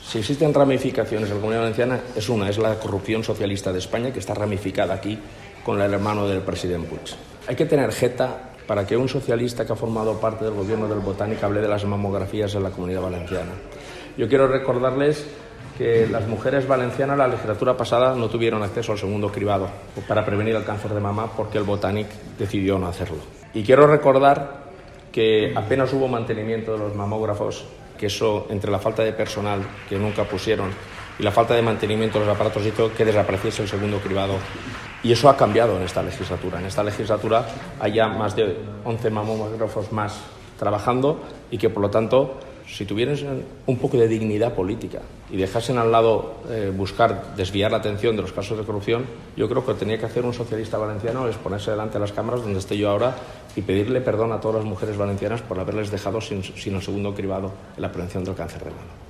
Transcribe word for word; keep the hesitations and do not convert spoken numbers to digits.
Si existen ramificaciones en la Comunidad Valenciana, es una, es la corrupción socialista de España, que está ramificada aquí con el hermano del presidente Puig. Hay que tener jeta para que un socialista que ha formado parte del gobierno del Botánic hable de las mamografías en la Comunidad Valenciana. Yo quiero recordarles que las mujeres valencianas la legislatura pasada no tuvieron acceso al segundo cribado para prevenir el cáncer de mama porque el Botánic decidió no hacerlo. Y quiero recordar que apenas hubo mantenimiento de los mamógrafos, que eso, entre la falta de personal que nunca pusieron y la falta de mantenimiento de los aparatos, hizo que desapareciese el segundo cribado. Y eso ha cambiado en esta legislatura. En esta legislatura hay ya más de once mamógrafos más trabajando y que, por lo tanto, si tuviesen un poco de dignidad política y dejasen al lado eh, buscar desviar la atención de los casos de corrupción, yo creo que tenía que hacer un socialista valenciano es ponerse delante de las cámaras donde estoy yo ahora y pedirle perdón a todas las mujeres valencianas por haberles dejado sin, sin el segundo cribado en la prevención del cáncer de mama.